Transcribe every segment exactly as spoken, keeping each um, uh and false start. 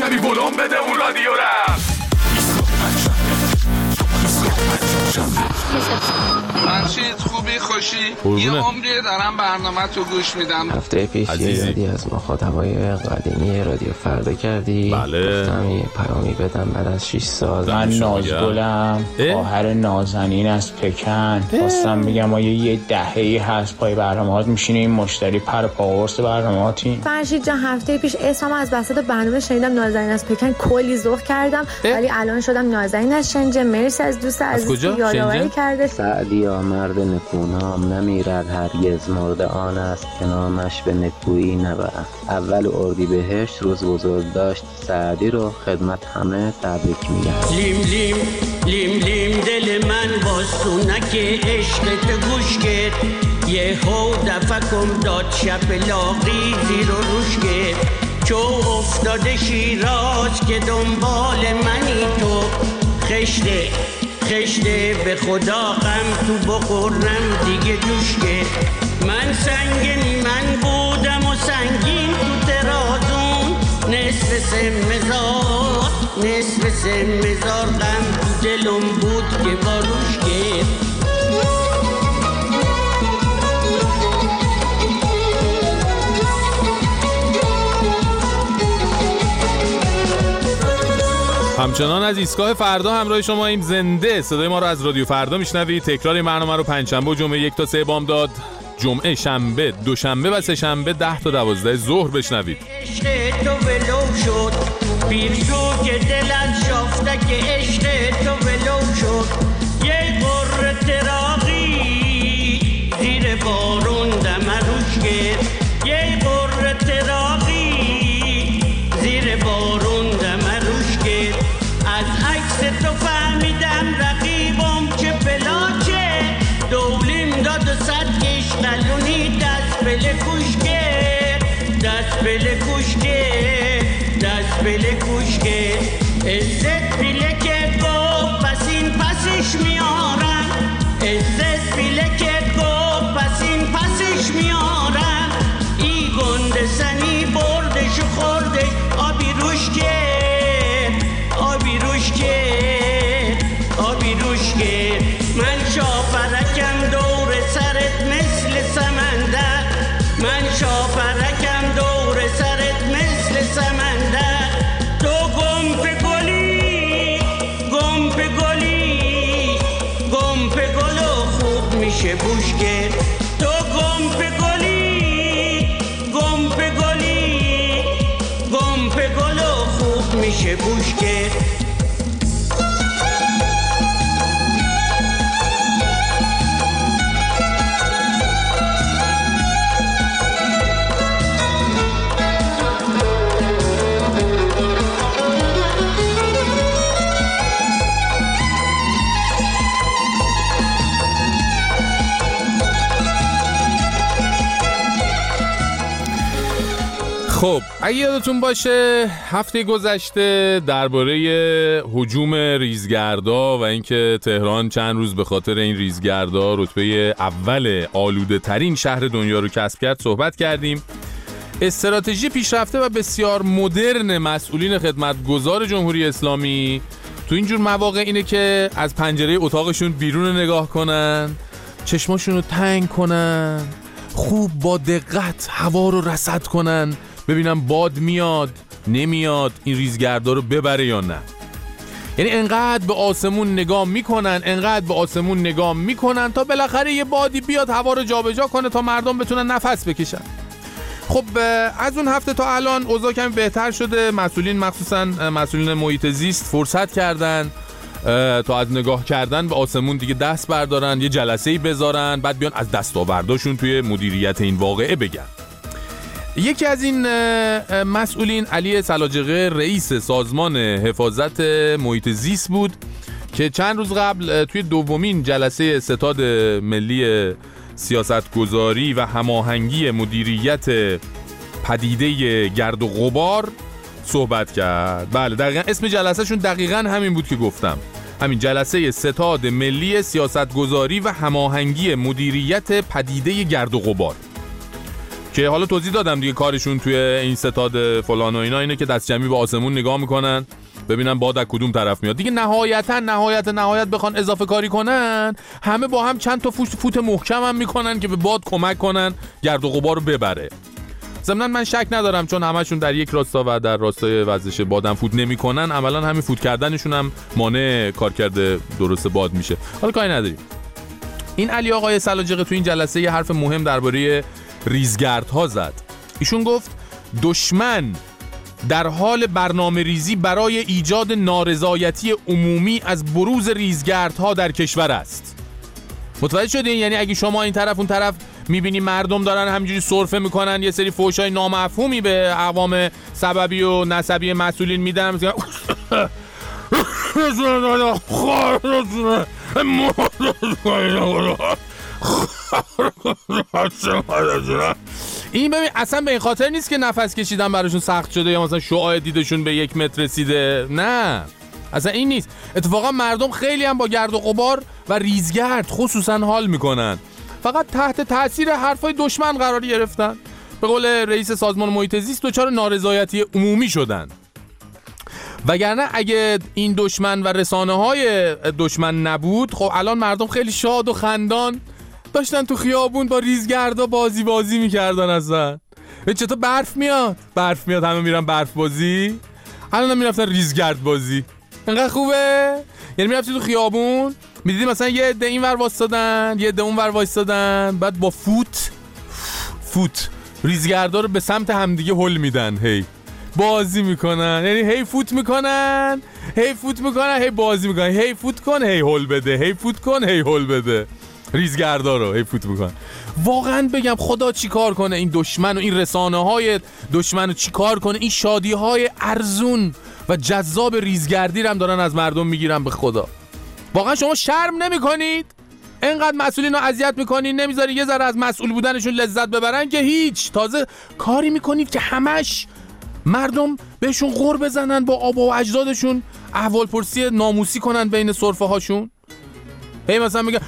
کمی ولوم بده اون رادیو رم. منشید خوبی خوشی یه عمریه دارم برنامه تو گوش میدم. هفته پیش یه یادی از مخاطبای قدیمی رادیو فردا کردی. بله. گفتم یه پیامی بدم بعد از شش سال. من نازگلم، خواهر نازنین از پکن. خواستم بگم آیا یه دهه‌ای هست پای برنامه‌هات میشینیم مشتری پر پاورس برنامه‌هاتین. فرشید جان هفته پیش اسمم از وسط برنامه شنیدم نازنین از پکن، کلی ذوق کردم ولی الان شدم نازنین از شنجه. مرسی از دوست عزیز که یادآوری کرده. سعدیا مرد نکونام نمیرد هرگز، مرد آن است که نامش به نکویی نبرد. اول اردیبهشت روز بزرگ داشت، سعدی رو خدمت همه تبریک میگم. لیم لیم لیم لیم دل من واسونک عشق تو گوش کرد، یه هو دفکم داد شب لاغی زیر و روش کرد. چو افتاده شیراز که دنبال منی تو، خشته خشته به خدا غم تو بخورم دیگه جوش که. من سنگین من بودم و سنگین تو ترازون، نصف سه مزار نصف سه مزار غم تو دلم بود که باروش که. همچنان از ایستگاه فردا همراه شما این زنده صدای ما رو از رادیو فردا میشنوید. تکرار این برنامه رو پنجشنبه و جمعه یک تا سه بامداد، جمعه شنبه دوشنبه و سه شنبه ده تا دوازده ظهر بشنوید. عشق تو ولو شد پیرسو که دلت شافته که عشق تو ولو شد. یه قرر تراقی زیر بارون دمروش کرد، یه قرر تراقی زیر بارون دمروش کرد. از عکس تو فهمیدم رقیبم چه بلاچه، دولیم داد و صد کش قلونی دست بله کوش کرد، دست بله کوش کرد، دست بله کوش کرد. عزت بیله که گفت پس این پسش میارن، عزت بیله که گفت پس این پسش میارن. ای گنده سنی بردش و خوردش آبی روش کرد، آبی روش کرد، آبی روش کرد. من شاپرکم دور سرت مثل سمندر، من شاپرکم دور سرت مثل سمندر. تو گم به گلی گم به گلی گم به گلو خوب میشه بوش کرد. تو گم به گلی گم به گلی گم به گلو خوب میشه بوش کرد. خب اگه یادتون باشه هفته گذشته درباره هجوم ریزگردا و اینکه تهران چند روز به خاطر این ریزگردا رتبه اول آلوده ترین شهر دنیا رو کسب کرد صحبت کردیم. استراتژی پیشرفته و بسیار مدرن مسئولین خدمتگزار جمهوری اسلامی تو اینجور مواقع اینه که از پنجره اتاقشون بیرون نگاه کنن، چشماشون رو تنگ کنن، خوب با دقت هوا رو رصد کنن، ببینم باد میاد نمیاد، این ریزگردا رو ببره یا نه. یعنی انقدر به آسمون نگاه میکنن انقدر به آسمون نگاه میکنن تا بالاخره یه بادی بیاد هوا رو جابجا کنه تا مردم بتونن نفس بکشن. خب از اون هفته تا الان اوضاع کمی بهتر شده. مسئولین مخصوصا مسئولین محیط زیست فرصت کردن تا از نگاه کردن به آسمون دیگه دست بردارن، یه جلسه‌ای بذارن، بعد بیان از دستاورداشون توی مدیریت این واقعه بگن. یکی از این مسئولین علی سلاجقه رئیس سازمان حفاظت محیط زیست بود که چند روز قبل توی دومین جلسه ستاد ملی سیاستگذاری و هماهنگی مدیریت پدیده گرد و غبار صحبت کرد. بله دقیقاً اسم جلسهشون دقیقاً همین بود که گفتم، همین جلسه ستاد ملی سیاستگذاری و هماهنگی مدیریت پدیده گرد و غبار که حالا توضیح دادم دیگه. کارشون توی این ستاد فلان و اینا اینه که دست جمعی به آسمون نگاه میکنن ببینن باد از کدوم طرف میاد دیگه. نهایتا نهایت نهایت بخوان اضافه کاری کنن همه با هم چند تا فوت فوت محکم هم میکنن که به باد کمک کنن گرد و غبار رو ببره. ضمن من شک ندارم چون همشون در یک راستا و در راستای وزش بادم فوت نمیکنن، عملاً همین فوت کردنشون هم مانع کار کرده درست باد میشه. حالا کاری نداریم. این علی آقای سلاجقه تو این جلسه یه حرف مهم درباره ریزگردها زد. ایشون گفت دشمن در حال برنامه ریزی برای ایجاد نارضایتی عمومی از بروز ریزگردها در کشور است. متوجه شدین؟ یعنی اگه شما این طرف اون طرف میبینی مردم دارن همینجوری سرفه میکنن یه سری فحشای نامفهومی به اقوام سببی و نسبی مسئولین میدن مثلا این ببین اصلا به این خاطر نیست که نفس کشیدن براشون سخت شده یا مثلا شعاع دیدشون به یک متر رسیده، نه اصلا این نیست. اتفاقا مردم خیلی هم با گرد و غبار و ریزگرد خصوصا حال میکنن، فقط تحت تاثیر حرفای دشمن قرار گرفتن. به قول رئیس سازمان محیط زیست دچار نارضایتی عمومی شدن. وگرنه اگه این دشمن و رسانه‌های دشمن نبود خب الان مردم خیلی شاد و خندان داشتن تو خیابون با ریزگردا بازی بازی میکردن. اصلا چطور برف میاد برف میاد همه میرن برف بازی، الان هم میرفتن ریزگرد بازی. اینقدر خوبه. یعنی میرفتی تو خیابون میدیدی مثلا یه عده این ور وایسادن یه عده اون ور وایسادن بعد با فوت فوت ریزگردا رو به سمت همدیگه هل میدن، هی بازی میکنن. یعنی هی فوت میکنن هی فوت میکنن هی بازی میکنن، هی فوت کن هی هل بده هی فوت کن هی هل بده. ریزگردا رو هی فوت میکنن. واقعا بگم خدا چی کار کنه این دشمن و این رسانه های دشمن رو چی کار کنه. این شادی های ارزون و جذاب ریزگردی رو هم دارن از مردم میگیرن. به خدا واقعا شما شرم نمی کنید؟ اینقدر مسئولین رو اذیت میکنید نمیذاری یه ذره از مسئول بودنشون لذت ببرن که هیچ. تازه کاری میکنید که همش مردم بهشون غر بزنن، با آبا و اجدادشون احوال پرسی ناموسی کنن بین سرفه هاشون. هی مثلا میگه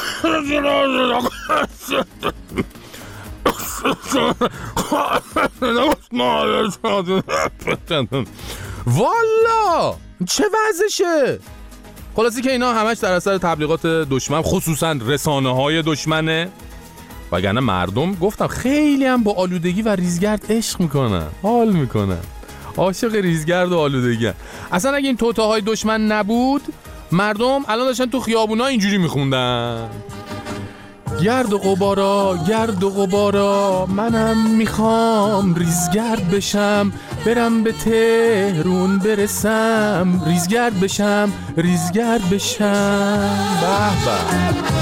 والا چه وضعشه. خلاصی که اینا همش در اثر تبلیغات دشمن خصوصا رسانه های دشمنه. وگرنه مردم گفتم خیلی هم با آلودگی و ریزگرد عشق میکنن، حال میکنن، عاشق ریزگرد و آلودگی هن. اصلا اگه این توطئه‌های دشمن نبود مردم الان داشتن تو خیابونا اینجوری میخوندن گرد و غبارا گرد و غبارا منم میخوام ریزگرد بشم برم به تهرون برسم ریزگرد بشم ریزگرد بشم. به به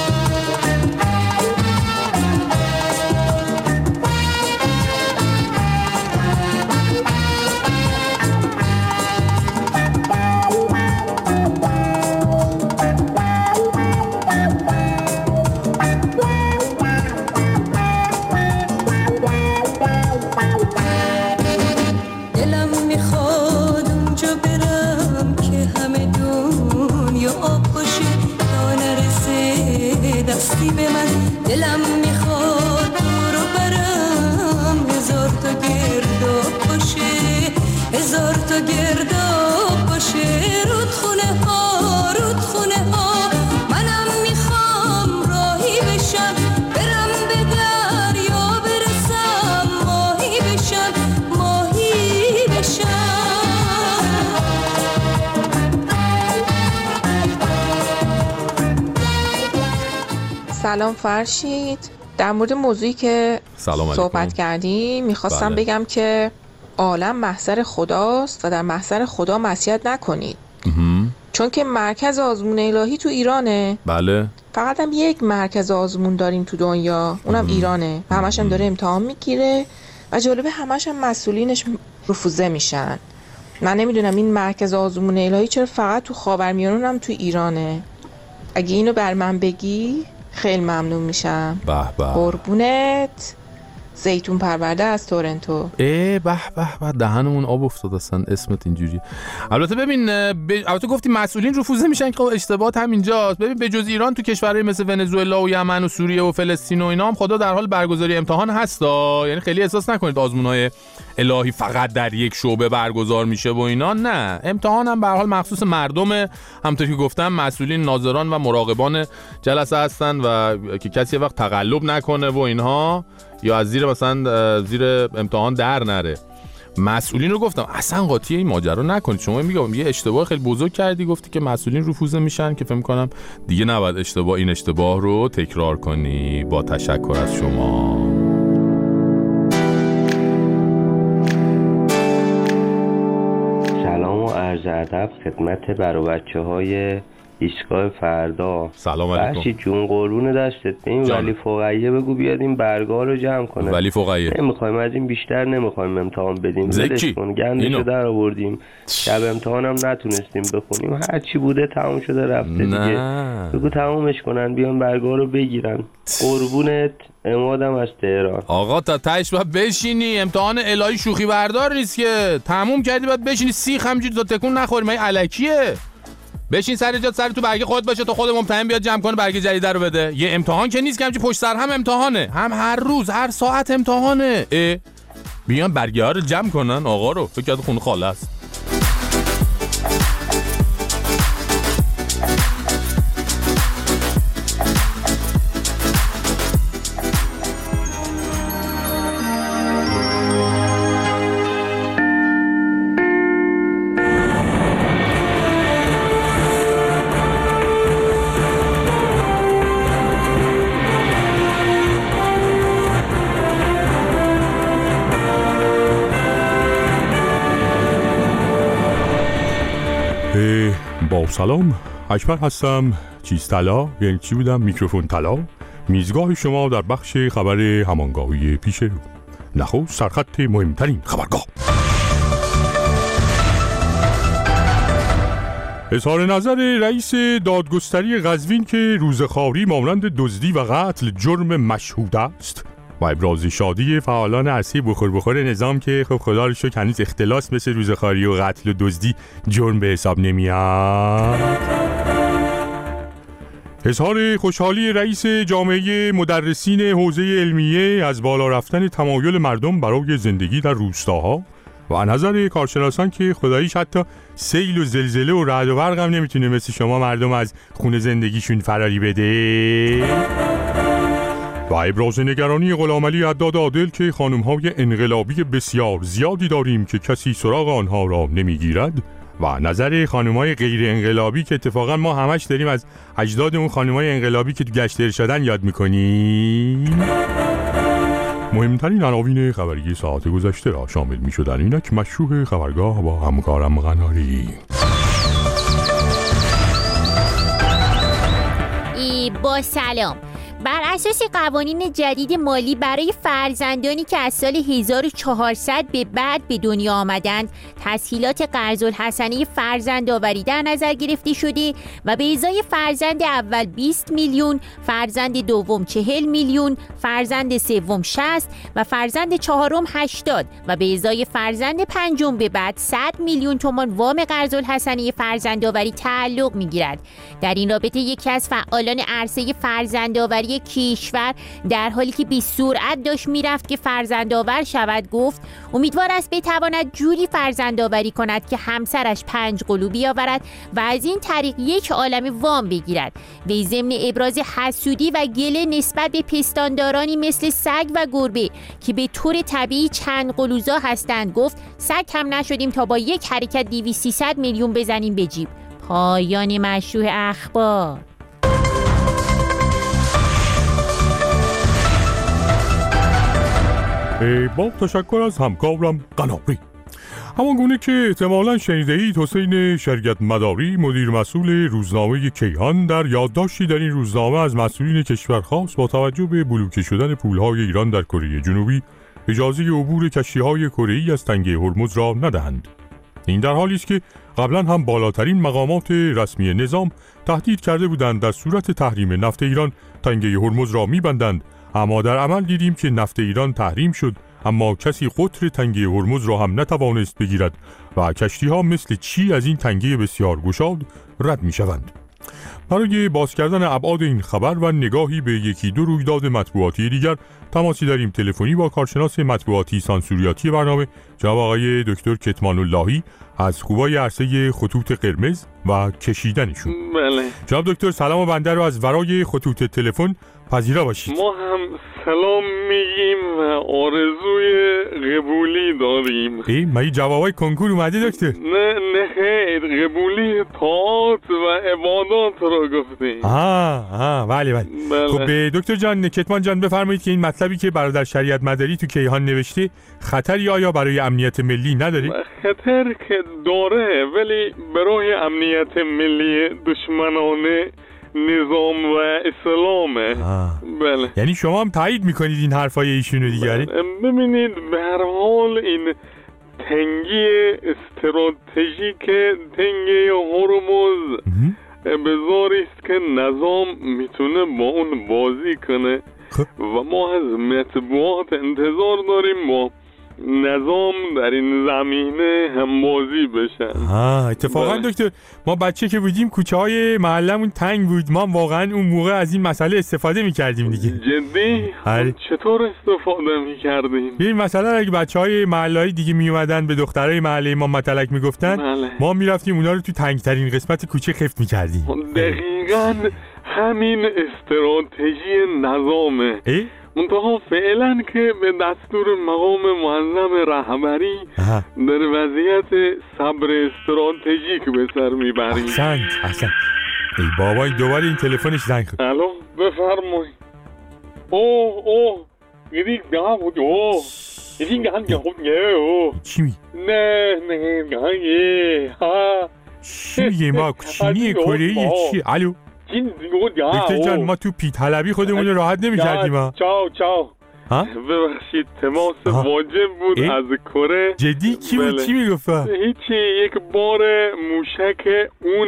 دلم میخواد تو رو برم هزار تا گرداب باشه هزار تا گرداب باشه رودخونه ها رودخونه ها منم میخوام راهی بشم برم به دریا برسم ماهی بشم ماهی بشم. سلام فرشید، در مورد موضوعی که صحبت کردیم میخواستم بله. بگم که عالم محضر خداست و در محضر خدا معصیت نکنید. امه. چون که مرکز آزمون الهی تو ایرانه. بله. فقط هم یک مرکز آزمون داریم تو دنیا، اونم امه. ایرانه و همش هم داره امتحان میگیره و جالبه همش هم مسئولینش رفوزه میشن. من نمیدونم این مرکز آزمون الهی چرا فقط تو خاورمیانه اونم تو ایرانه. اگه اینو بر من بگی خیلی ممنون میشم. به به. قربونت. زیتون پرورده از تورنتو. ای به به به دهنمون آب افتاد اصلا اسمت اینجوری. البته ببین ب... البته گفتی مسئولین رفوزه میشن که اشتباهات همینجاست. ببین به جز ایران تو کشورهای مثل ونزوئلا و یمن و سوریه و فلسطین و اینا هم خدا در حال برگزاری امتحان هستا. یعنی خیلی احساس نکنید آزمونای الهی فقط در یک شعبه برگزار میشه و اینا، نه، امتحان هم به هر حال مخصوص مردم. همونطور که گفتم مسئولین ناظران و مراقبان جلسه هستن و که کسی وقت تقلب نکنه و اینها یا از زیر مثلا زیر امتحان در نره. مسئولین رو گفتم اصلا قاطی این ماجرا نکنید. شما میگم یه اشتباه خیلی بزرگ کردی، گفتی که مسئولین رفوزه میشن که فکر می‌کنم دیگه نباید اشتباه این اشتباه رو تکرار کنی. با تشکر از شما. سلام و عرض ادب خدمت برای بچه‌های ایستگاه فردا. سلام علیکم. بچی جون قربون دستت. این ولی فقیه بگو بیاد این برگا رو جمع کنه. ولی فقیه نمیخوایم از این بیشتر نمیخوایم امتحان بدیم. زکی گندشو در آوردیم. شب امتحانم نتونستیم بخونیم. هر چی بوده تموم شده رفته دیگه. بگو تمومش کنن بیان برگا رو بگیرن. قربونت. امادم از تهران. آقا تا تهش باید بشینی. امتحان الهی شوخی بردار نیست که. تموم کردی باید بشینی سیخ همینجوری تا تکون نخوری. من الکیه. بشین سر جات، سر تو برگه خودت باشه تا خود ممتحن بیاد جمع کنه برگه جدید رو بده. یه امتحان که نیست که همچین پشت سر هم امتحانه، هم هر روز هر ساعت امتحانه. اه بیان برگه ها رو جمع کنن. آقا رو فکر کرد خون خاله است. با سلام، اکبر هستم. چیز طلا یعنی چی بودم؟ میکروفون طلا. میزگاه شما در بخش خبر همانگاهی پیش رو. نخست سرخط مهمترین خبرگاه. اظهار نظر رئیس دادگستری قزوین که روزخواری مانند دزدی و قتل جرم مشهود است و ابراز شادی فعالان عرصه بخور بخور نظام که خب خدا رو شکر هنوز اختلاس مثل روزخواری و قتل و دزدی جرم به حساب نمیاد. اظهار خوشحالی رئیس جامعه مدرسین حوزه علمیه از بالا رفتن تمایل مردم برای زندگی در روستاها و نظر کارشناسان که خداییش حتی سیل و زلزله و رعد و برق هم نمیتونه مثل شما مردم از خونه زندگیشون فراری بده. و ابراز نگرانی غلامعلی حداد عادل که خانم‌های انقلابی بسیار زیادی داریم که کسی سراغ آنها را نمیگیرد و نظر خانم‌های غیر انقلابی که اتفاقا ما همش داریم از اجدادمون خانم‌های انقلابی که تو گشت ارشادن یاد میکنیم. مهمترین عناوین خبری ساعت گذشته را شامل می‌شدن. اینک مشروع خبرگاه با همکارم قناری. ای با سلام. بر اساس قوانین جدید مالی برای فرزندانی که از سال هزار و چهارصد به بعد به دنیا آمدند، تسهیلات قرض‌الحسنه فرزندآوری در نظر گرفته شده و به ازای فرزند اول بیست میلیون، فرزند دوم چهل میلیون، فرزند سوم شصت و فرزند چهارم هشتاد و به ازای فرزند پنجم به بعد صد میلیون تومان وام قرض‌الحسنه فرزندآوری تعلق می‌گیرد. در این رابطه یکی از فعالان عرصه فرزندآوری کشور در حالی که بی سرعت داشت میرفت که فرزندآور شود گفت امیدوار است بتواند جوری فرزندآوری کند که همسرش پنج قلو بیاورد و از این طریق یک عالمه وام بگیرد. وی ضمن ابراز حسودی و گله نسبت به پستاندارانی مثل سگ و گربه که به طور طبیعی چند قلوزا هستند گفت سگ هم نشدیم تا با یک حرکت دویست سیصد میلیون بزنیم به جیب. پایان مشروع اخبار. با تشکر از همکارم قناری. همان گونه که احتمالاً شنیده‌اید حسین شرکت مداری مدیر مسئول روزنامه کیهان در یادداشتی در این روزنامه از مسئولین کشور خواست با توجه به بلوکه شدن پولهای ایران در کره جنوبی اجازه عبور کشتی‌های کره‌ای از تنگه هرمز را ندهند. این در حالی است که قبلا هم بالاترین مقامات رسمی نظام تهدید کرده بودند در صورت تحریم نفت ایران تنگه هرمز را می‌بندند، اما در عمل دیدیم که نفت ایران تحریم شد اما کسی قطر تنگه هرمز را هم نتوانست بگیرد و کشتی‌ها مثل چی از این تنگه بسیار گشاد رد می‌شوند. برای باز کردن ابعاد این خبر و نگاهی به یکی دو رویداد مطبوعاتی دیگر تماسی داریم تلفنی با کارشناس مطبوعاتی سانسوریاتی برنامه جناب آقای دکتر کتمان اللهی از خوبای عرصه خطوط قرمز و کشیدنشون. بله. جناب دکتر سلام و بنده رو از ورای خطوط تلفن پذیرا باشید. ما هم سلام میگیم و آرزوی قبولی داریم. ای ما جوابای کنکور اومده دکتر؟ نه نه خیر، قبولی طاعات و عبادات را گفتیم. آها آها بله بله. بله. خب دکتر جان کتمان جان بفرمایید که این مطلبی که برادر شریعت مداری تو کیهان نوشته خطری آیا برای امنیت ملی نداره؟ خطر که داره، ولی برای امنیت ملی دشمنانه نظام و اسلامه. بله. یعنی شما هم تایید میکنید این حرفای ایشونو دیگه؟ ببینید به هر حال این تنگی استراتژیک تنگی هرمز بزاری است که نظام میتونه با اون بازی کنه و ما از مطبوعات انتظار داریم با نظام در این زمینه هم بازی بشن. ها اتفاقا دکتر ما بچه که بودیم کوچه های محلمون تنگ بود، ما واقعا اون موقع از این مسئله استفاده میکردیم دیگه. جدی؟ هره. چطور استفاده میکردیم؟ ببین مثلا اگه بچه های محله های دیگه میومدن به دخترای محله ما متلک میگفتن بله. ما میرفتیم اونا رو تو تنگ ترین قسمت کوچه خفت میکردیم. دقیقاً همین استراتژی نظامه. منتها فعلا که به دستور مقام معظم رهبری در وضعیت صبر استراتژیک به سر میبریم. احسنت احسنت. ای بابا دوباره این تلفنش زنگ خورد. الو بفرمایید. اوه اوه یدی گام بود. اوه یدی گام بود. اوه چی می؟ نه نه گام ها چی میگه ما چینی کره چی؟ الو دکتر جان ما تو پیت حلبی خودمون راحت نمی‌کردیم ها. چاو چاو. ها؟ ببخشید تماس واجب بود اه؟ از کره. جدی کی بود؟ چی میگفت؟ هیچی، یک بار موشک اون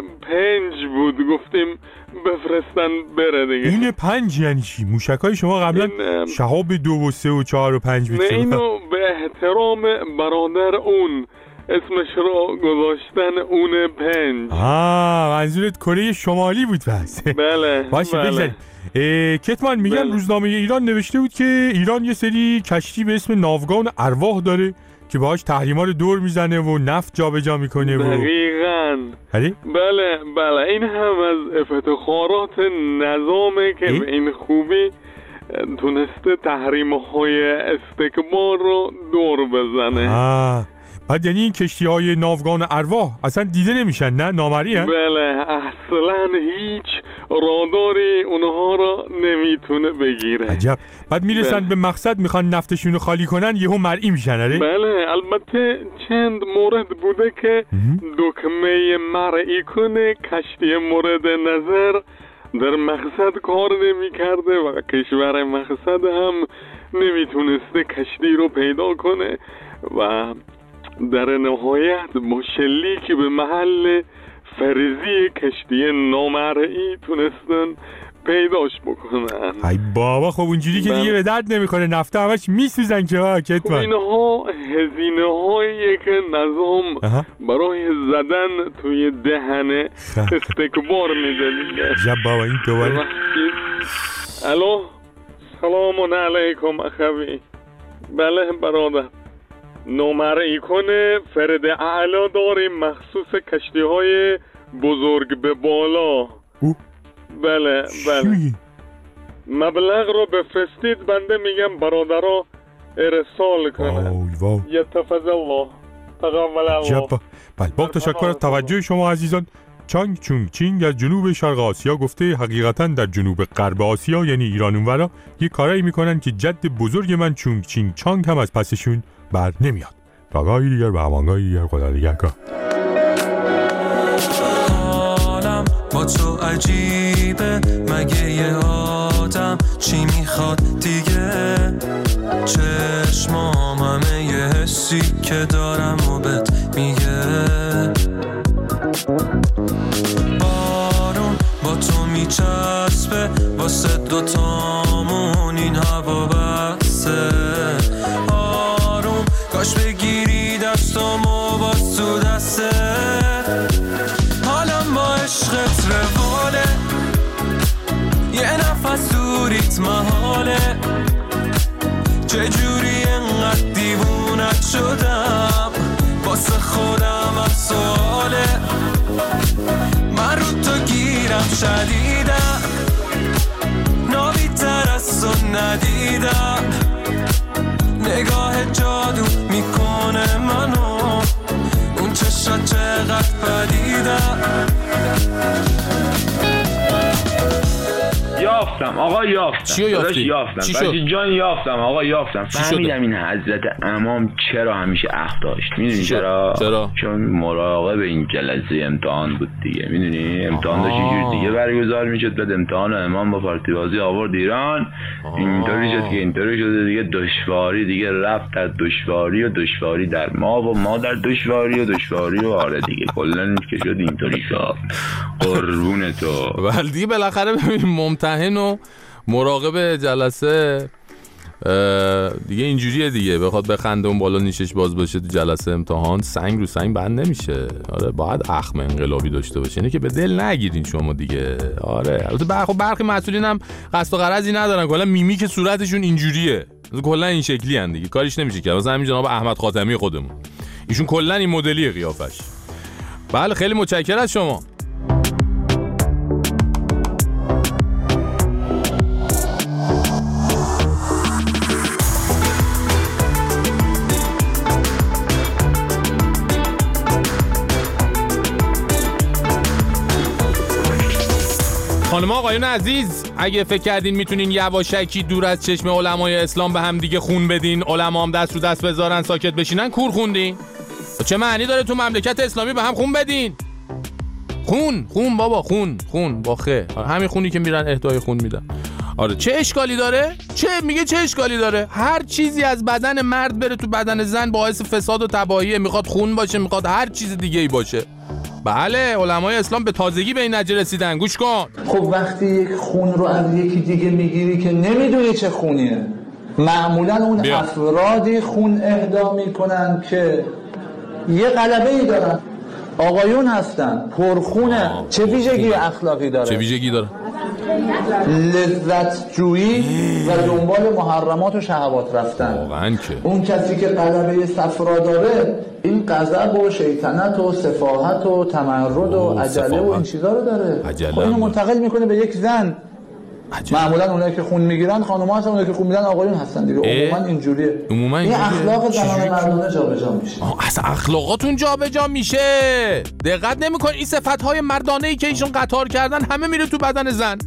پنج بود، گفتیم بفرستن بره دیگه. اون پنج یعنی چی؟ موشکای شما قبلا شهاب دو و سه و چهار و پنج بود. نه اینو به احترام برادر اون اسمش رو گذاشتن اون پنج. آه منظورت کره شمالی بود پس. بله باشه بگذاریم. کتمان میگن بله. روزنامه ایران نوشته بود که ایران یه سری کشتی به اسم ناوگان ارواح داره که باهاش تحریما رو دور میزنه و نفت جابجا میکنه. دقیقاً. بله بله بله این هم از افتخارات نظامه که به این خوبی تونسته تحریم‌های استکبار رو دور بزنه. آه بعد یعنی این کشتی های ناوگان ارواح اصلا دیده نمیشن نه؟ نامری هن؟ بله اصلا هیچ راداری اونها را نمیتونه بگیره. عجب. بعد میرسن بله. به مقصد میخوان نفتشون رو خالی کنن یهو مرئی میشن. اره؟ بله البته چند مورد بوده که دکمه مرئی کنه کشتی مورد نظر در مقصد کار نمیکرده و کشور مقصد هم نمیتونسته کشتی رو پیدا کنه و در نهایت با شلیکی به محل فرضی کشتی نامرئی تونستن پیداش بکنن. ای بابا خب اونجوری که دیگه به درد نمیخوره، نفته همش میسوزن که ها کتمان. اینها هزینه هایی که نظام اها. برای زدن توی دهن استکبار میده دیگه. جب بابا این دوباره. الو سلام علیکم اخوی. بله برادر، نامرئی کنه فرد اعلا داریم مخصوص کشتی های بزرگ به بالا. او؟ بله بله. مبلغ رو بفرستید بنده میگم برادرها ارسال کنه. یتفضل الله تقبل الله. جب بله با تشکر از توجه شما عزیزان. چانگ چونگ چینگ از جنوب شرق آسیا گفته حقیقتا در جنوب غرب آسیا یعنی ایران اونورا یه کارایی میکنن که جد بزرگ من چونگ چینگ چانگ هم از پسشون بر نمیاد. تا گاهی دیگر و همانگاهی دیگر خدا نگهدار. حالم با تو عجیبه، مگه یه آدم چی میخواد دیگه؟ چشمام همه یه حسی که دارم و بهت میگه بارون با تو میچسبه واسه دوتامون این هوا بسته آروم کاش بگیری دستامو باز تو دسته حالم با عشقت رواله یه نفس دوریت محاله چجوری انقدر دیوونت شدم واسه خودم از سواله من رو تو گیرم شدیدم نابی تر از تو ندیدم نگاه جادو میکنه منو اون چشا چقدر پدیدم یافتم آقا یافتم چیو یافتی؟ یافتم چی شد؟ جان یافتم آقا یافتم فهمیدم این حضرت امام چرا همیشه عقل داشت میدونی چرا؟ چرا؟ چون مراقب این جلسه امتحان بود دیگه میدونی امتحان داشت اینجور دیگه برگزار میشد بعد امتحان امام با پارتی بازی آورد ایران اینطوری شد که اینطوری شده دیگه دشواری دیگه رفت در دشواری و دشواری در ما و ما در دشواری و دشواری و آره دیگه کلن که شد اینطوری شد قربون تو ولی دیگه بالاخره ببین ممتحن و مراقب جلسه دیگه اینجوریه دیگه بخواد بخنده اون بالا نیشش باز باشه تو جلسه امتحان سنگ رو سنگ بند نمیشه آره باید اخم انقلابی داشته باشه اینه که به دل نگیرین شما دیگه آره البته برخی برخی مسئولین هم قصد و غرضی ندارن کلا میمیک صورتشون اینجوریه کلا این شکلی ان دیگه کاریش نمیشه کرد مثلا همین جناب احمد خاتمی خودمون ایشون کلا این مدلی قیافش بله خیلی متشکرم از شما خانم آقایون عزیز اگه فکر کردین میتونین یواشکی دور از چشم علمای اسلام به هم دیگه خون بدین علما هم دست رو دست بذارن ساکت بشینن کور خوندین چه معنی داره تو مملکت اسلامی به هم خون بدین خون خون بابا خون خون با خه همین خونی که میرن اهدای خون میدن آره چه اشکالی داره چه میگه چه اشکالی داره هر چیزی از بدن مرد بره تو بدن زن باعث فساد و تباهیه میخواد خون باشه میخواد هر چیز دیگه ای باشه بله علمای اسلام به تازگی به این نتیجه رسیدن گوش کن خب وقتی یک خون رو از یکی دیگه میگیری که نمیدونی چه خونیه معمولا اون بیا. افرادی خون اهدا میکنن که یه غلبه ای دارن آقایون هستن پرخونه چه ویژگی اخلاقی داره چه ویژگی داره لذت جویی و دنبال محرمات و شهوات رفتن واقعا که اون کسی که غلبه صفرا داره این غضب و شیطنت و سفاهت و تمرد و عجله و این چیزا رو داره خب اینو منتقل میکنه به یک زن عجله. معمولا اونایی که خون میگیرن خانم‌ها هستن اونایی که خون میدن آقایون هستن دیگه عموما اینجوریه عموما این اخلاق زنان مردانه جابجا میشه اصلا اخلاقاتون جابجا میشه دقت نمیکنین این صفت‌های مردانه‌ای که ایشون قطار کردن همه میره تو بدن زن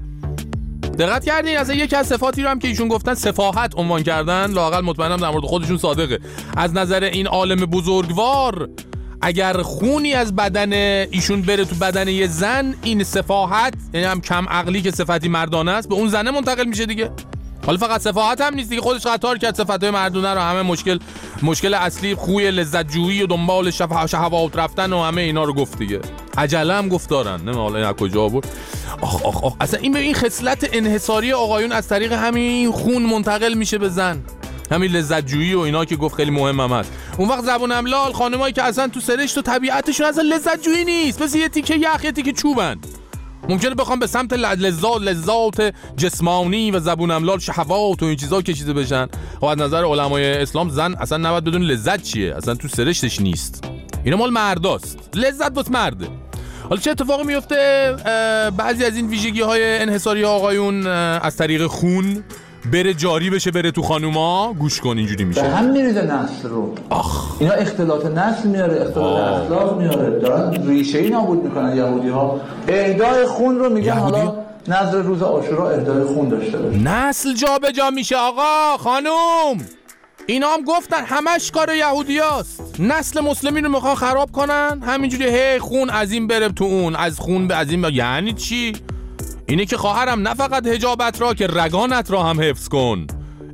دقت کردین از یکی از صفاتی رو هم که ایشون گفتن سفاهت عنوان کردن لااقل مطمئنم در مورد خودشون صادقه از نظر این عالم بزرگوار اگر خونی از بدن ایشون بره تو بدن یه زن این سفاهت یعنی هم کم عقلی که صفتی مردانه است به اون زنه منتقل میشه دیگه حالا فقط سفاهت هم نیست دیگه خودش قطار کرد صفتای مردانه رو همه مشکل مشکل اصلی خوی لذت جویی و دنبال شهوات رفتن و همه اینا رو گفت دیگه عجله هم گفت دارن نه حالا از کجا بود آخ آخ آخ اصلا این به این خصلت انحصاری آقایون از طریق همین خون منتقل میشه به زن همین لذت جویی و اینا که گفت خیلی مهم هم هست اون وقت زبون املال خانمایی که اصلا تو سرشت و طبیعتشون اصلا لذت جویی نیست مثل یه تیکه یخ یه تیکه چوبند ممکنه بخوام به سمت لذات لذات جسمانی و زبون املال شهوات و این چیزا کشیده بشن و از نظر علمای اسلام زن اصلا نباید بدون لذت چیه اصلا تو سرشتش نیست اینا مال مرداست لذت واسه مرده حالا چه اتفاقی میفته بعضی از این ویژگی های انحصاری آقایون از طریق خون بره جاری بشه بره تو خانوما گوش کن اینجوری میشه به هم میریزه نسل رو آخ اینا اختلاط نسل میاره اختلاط اخلاق میاره دارن ریشه‌ای نابود میکنن یهودی ها اهدای خون رو میگن یهودی؟ حالا نظر روز عاشورا اهدای خون داشته باشه نسل جا به جا میشه آقا خانوم اینا هم گفتن همش کار یهودیاست نسل مسلمین رو میخوان خراب کنن همینجوری هی خون از این بره تو اون از خون به از این بره. یعنی چی اینه که خواهرم نه فقط حجابت را که رگانت را هم حفظ کن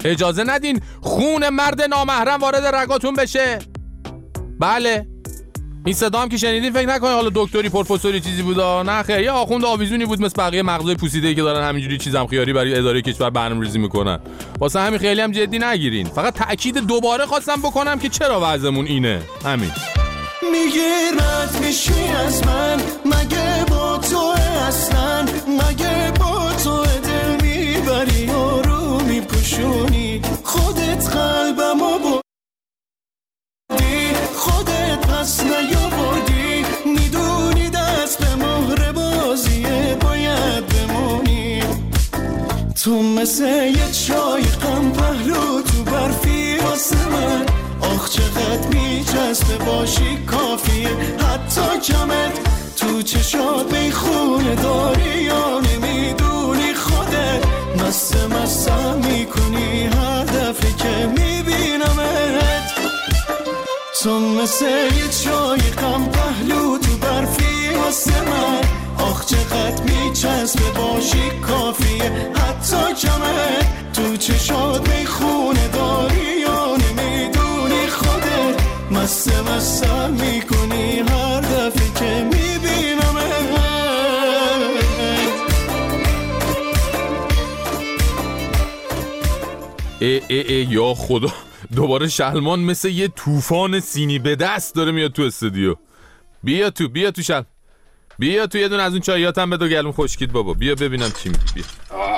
اجازه ندین خون مرد نامحرم وارد رگاتون بشه. بله این صدا هم که شنیدین فکر نکنید حالا دکتری پروفسوری چیزی بودا، نه خیر، یه آخوند آویزونی بود مثل بقیه مغزای پوسیده‌ای که دارن همینجوری چیزام خیاری برای اداره کشور برنامه‌ریزی میکنن. واسه همین خیلی هم جدی نگیرین. فقط تأکید دوباره خواستم بکنم که چرا وضعمون اینه. همین. میگی رد میشی از من، مگه با تو اصلا، مگه با تو دل میبری و رو میپوشونی، خودت قلبمو بردی، خودت پس نیاوردی، میدونی دست به مهر بازیه باید بمونی، تو مثل یه چای غم پهلو تو برفی واسه من، آخ چقدر میچسبه باشی کافیه، حتی کمت تو چشات بیخونه داری یا نمیدونی، خودت مست مستم میکنی هر دفعه که میبینمت، تو مثل یه چای غم پهلو تو برفی واسه من، آخ چقدر میچسبه باشی کافیه، حتی کمت تو چشات بیخونه داری یا نمیدونی، خودت مست مستم میکنی هر دفعه که میبینم. ای ای ای یا خدا، دوباره شلمان مثل یه طوفان سینی به دست داره میاد تو استودیو. بیا تو بیا تو شل بیا تو یه دونه از اون چاییاتم بده گلوم خشکید بابا، بیا ببینم چی میگی. بیا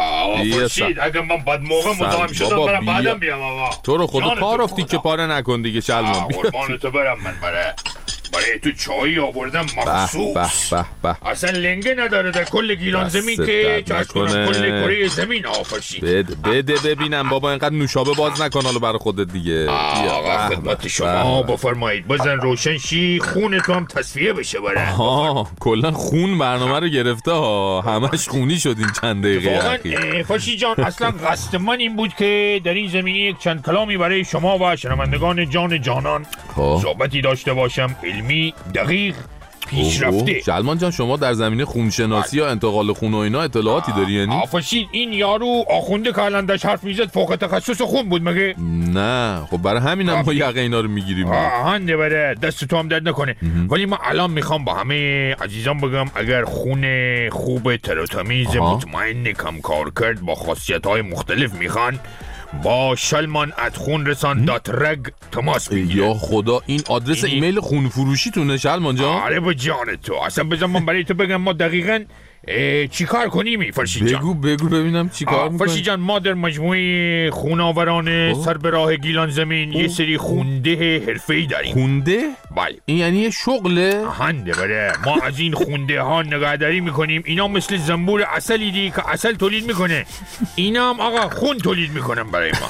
آه فرشید اگه من بد موقع مزاحم شدم برم بعدم بیام آقا. تو رو خدا کار افتی که پاره نکن دیگه شلمان. بیا قربانتو برم من برای برای تو چایی آوردم مخصوص، به به به، اصلا لنگه نداره در کل گیلان زمین که چشم کنم کل کره زمین آفرشید. بده بده ببینم بابا، اینقدر نوشابه باز نکن حالا برای خودت دیگه. آقا خدمت شما بفرمایید، بزن روشن شی خون تو هم تصفیه بشه برای. آها کلا خون برنامه رو گرفته ها، همش خونی شدیم چند دقیقه اخیر. فرشید جان اصلا قصد من این بود که در این زمینه یک چند کلامی برای شما و شنوندگان جان جانان صحبتی داشته باشم، علمی دقیق پیشرفته. شلمان جان شما در زمینه خونشناسی یا انتقال خون و اینا اطلاعاتی داری یعنی؟ آفرشید این یارو آخونده که الان داشت حرف میزد فوق تخصص خون بود مگه؟ نه خب برای همینم ما یقه اینا رو میگیریم. آهنده بره دست تو هم درد نکنه. ولی من الان میخوام با همه عزیزان بگم اگر خون خوب تراتمیز مطمئن کم کار کرد با خاصیت های مختلف میخوان با شلمان ات خون رسان دات رگ تماس بگیره. یا خدا این آدرس این... ایمیل خون فروشی تونه شلمان جان؟ آره با جان تو. اصلا بذار من برای تو بگم ما دقیقاً چی کار کنیم فرشید جان. بگو بگو ببینم چی کار میکنی. فرشید جان ما در مجموعه خوناوران سر به راه گیلان زمین یه سری خونده حرفه‌ای داریم. خونده؟ بله. این یعنی یه شغله؟ هنده بره ما از این خونده ها نگهداری میکنیم. اینا مثل زنبور عسلی دی که عسل تولید میکنه، اینا هم آقا خون تولید میکنن برای ما.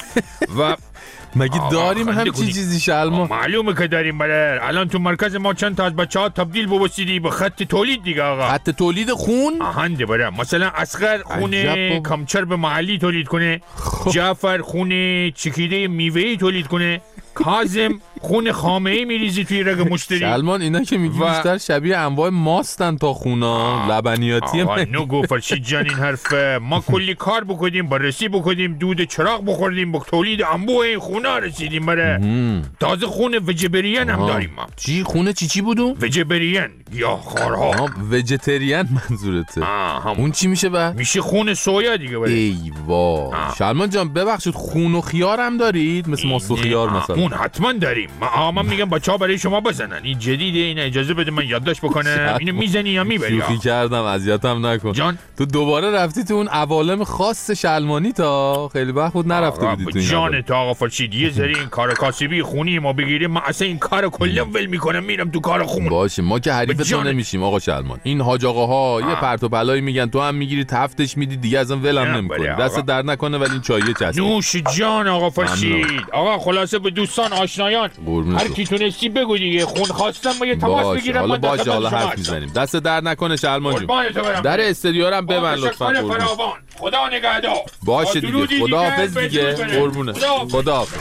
و مگه داریم همچین چیزی شلمان؟ معلومه که داریم بله. الان تو مرکز ما چند تا از بچه ها تبدیل بوسیدی به خط تولید دیگه آقا. خط تولید خون؟ آهنده بله. مثلا اصغر خون کمچرب محلی تولید کنه، جعفر خون چکیده میوهی تولید کنه، کاظم خون خامه‌ای میریزی توی رگ مشتری. سلمان اینا که میگی و... بیشتر شبیه انواع ماستن تا خونا لبنیاتی. آقا نگو فرشید جان این حرف. ما کلی کار بکنیم، بررسی بکنیم، دود چراغ بخوردیم، با تولید انبوه این خونا رسیدیم بره. تازه خون وجبریان هم داریم ما. چی خونه چی چی بودو؟ وجبریان یا خارها. وجتریان منظورته؟ آه اون چی میشه با؟ میشه خون سویا دیگه بره. ای وا. شلمان جان ببخشید خون و خیار هم دارید مثل ماست و خیار مثلا؟ اون حتما داریم. ما من میگم بچه‌ها برای شما بزنن. این جدیده، این اجازه بده من یادداشت بکنم. اینو میزنی یا میبری؟ شوخی کردم اذیتم نکن جان. تو دوباره رفتی تو اون عوالم خاص شلمانی تا خیلی وقت بود نرفته بودی تو این جان تو آقا فرشید. یه ذره این کار کاسبی خونی ما بگیریم من اصلا این کارو کلا ول میکنم میرم تو کار خون. باشه ما که حریفتون نمیشیم آقا شلمان. این حاج آقاها یه پرت و پلایی میگن تو هم میگیری تفتش میدی دیگه ازم ولم نمیکنی. دست درد نکنه ولی این چایه چسبید. نوش جان آقا فرشید. آقا خلاصه به دوستان آشنایان هر کی تونستی بگو دیگه خون خواستم ما یه تماس بگیرم. حالا باشه حالا حرف میزنیم. دست درد نکنه شلمان جون. در استودیو رو هم ببند لطفا. خدا نگهدار. باشه دیگه خدا حافظ دیگه قربونه. خدا حافظ.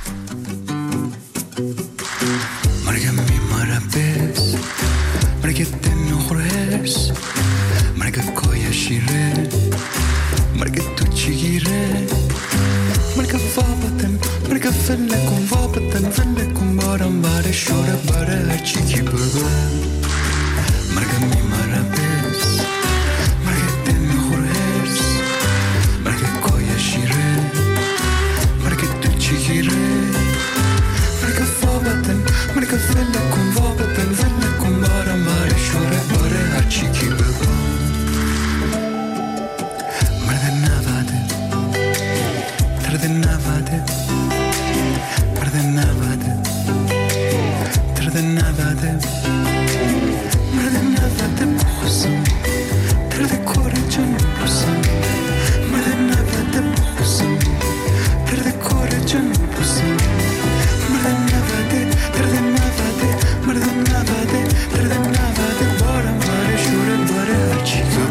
مرگم میماره بس مرگ دن خورس مرگ کویا شیره مرگ تو چیگیره مرگ بارم بره شوره بره هرچی کی بگه مرگم میمره بس مرگ دل میخوره هرس مرگ کای شیره مرگ دل چی گیره مرگ فابتن مرگ فله کن وابتن فله کن بارم بره شوره بره هرچی کی بگه مرگ نواده ترد نواده مرگ نواده ترد نواده مرگ نواده بخوزم ترد کار جان بخوزم مرگ نواده بخوزم ترد کار جان بخوزم مرگ نواده ترد نواده مرگ نواده ترد نواده بارم باره شوره باره هرچی که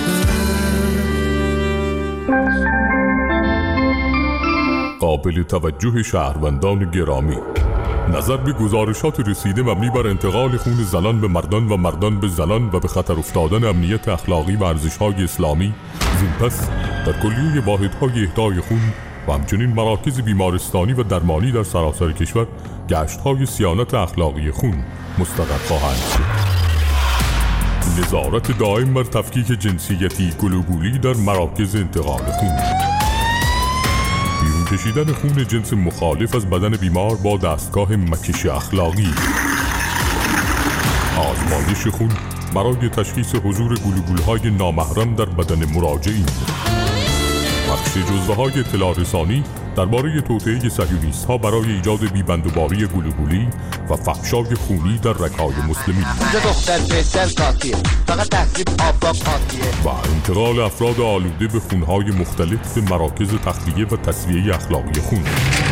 قابل توجه شهروندان گرامی، نظر به گزارشات رسیده مبنی بر انتقال خون زنان به مردان و مردان به زنان و به خطر افتادن امنیت اخلاقی و ارزش‌های اسلامی، زین پس در کلیه واحدهای اهدای خون و همچنین مراکز بیمارستانی و درمانی در سراسر کشور گشت‌های صیانت اخلاقی خون مستقر خواهند شد. نظارت دائم بر تفکیک جنسیتی گلوبولی در مراکز انتقال خون، بیرون کشیدن خون جنس مخالف از بدن بیمار با دستگاه مکش اخلاقی، آزمایش خون برای تشخیص حضور گلوبول‌های نامحرم در بدن مراجعین، پخش جزوه‌های اطلاع رسانی درباره توطئه صهیونیست‌ها برای ایجاد بیبندوباری گلوبولی و فحشای خونی در رگ‌های مسلمین، دختر پسر کافیه فقط تحصیل آبا کافیه، و انتقال افراد آلوده به خونهای مختلف به مراکز تخلیه و تصفیه اخلاقی خون.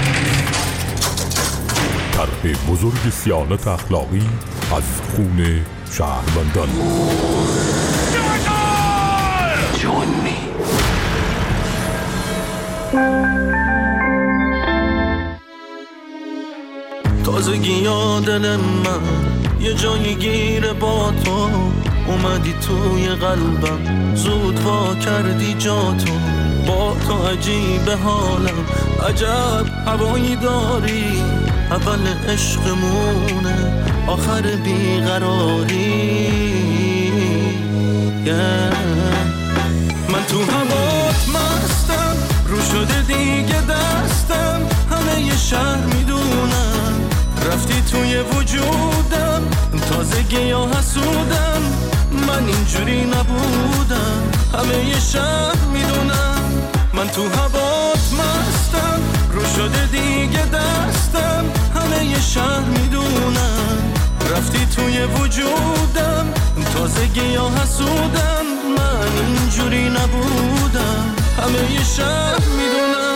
طرح بزرگ صیانت اخلاقی از خون شهروندان. جونی تازگی یاد دل من یه جایی گیره با تو، اومدی توی قلبم زود وا کردی جاتو، با تو عجیب حالم عجب هوایی داری، اول عشقمونه آخر بیقراری، yeah. من تو هوات مستم رو شده دیگه دستم، همه یه شهر میدونم رفتی توی وجودم، تازگی یا حسودم من اینجوری نبودم، همه یه شهر میدونم من تو هوات مستم رو شده دیگه دستم، همه یه شهر میدونم رفتی توی وجودم، تازگی یا حسودم من اینجوری نبودم، همه یه شهر میدونم.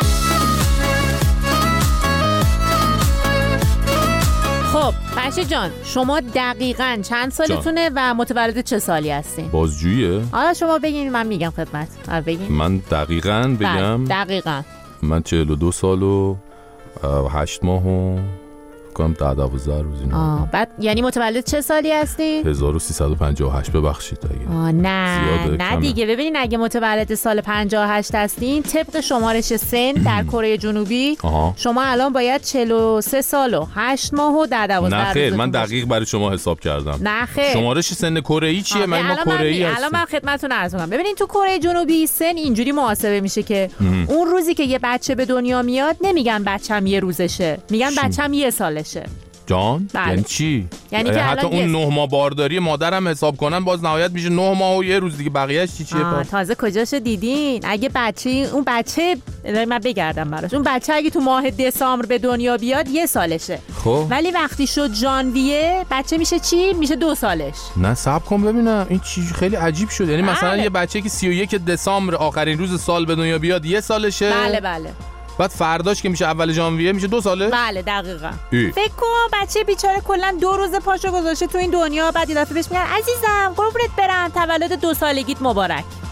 خب فرشی جان، شما دقیقاً چند سالتونه و متولد چه سالی هستین؟ بازجوییه؟ آره شما بگین من میگم خدمت. آره بگین. من دقیقاً بگم؟ دقیقاً من چهل و دو سال و هشت ماه و کنم ده دوازده روز اینا. آه بعد یعنی متولد چه سالی هستی؟ هزار و سیصد و پنجاه و هشت. ببخشید اگه آه نه نه کمه. دیگه ببینین اگه متولد سال پنجاه و هشت هستین طبق شمارش سن در کره جنوبی آها. شما الان باید چهل و سه سال و هشت ماه و ده دوازده روز. نه خیر من دقیق برای شما حساب کردم. نه خیر شمارش سن کره ای چیه؟ من ما کره ای هستم. الان من خدمتتون عرض کنم. ببینین تو کره جنوبی سن اینجوری محاسبه میشه که ام. اون روزی که یه بچه به دنیا میاد نمیگن بچه‌م یه روزشه، میگن بچه‌م یه سالشه. جان؟ بله. یعنی چی؟ یعنی که حتی اون نه ماه بارداری مادرم حساب کنن باز نهایت میشه نه ماه و یه روز دیگه، بقیه‌اش چی چیه؟ تازه کجاشو دیدین؟ اگه بچه اون بچه من بگردم براش، اون بچه اگه تو ماه دسامبر به دنیا بیاد یه سالشه. خب ولی وقتی شد ژانویه بچه میشه چی؟ میشه دو سالش. نه صبر کن ببینم این چی خیلی عجیب شد. یعنی مثلا بله. یه بچه که سی و یک دسامبر آخرین روز سال به دنیا بیاد یه سالشه. بله بله. بعد فرداش که میشه اول ژانویه میشه دو ساله؟ بله دقیقاً. ای. فکر کن بچه بیچاره کلا دو روز پاشو گذاشته تو این دنیا، بعد یه دفعه بهش میگن عزیزم قربونت برم تولد دو سالگیت مبارک.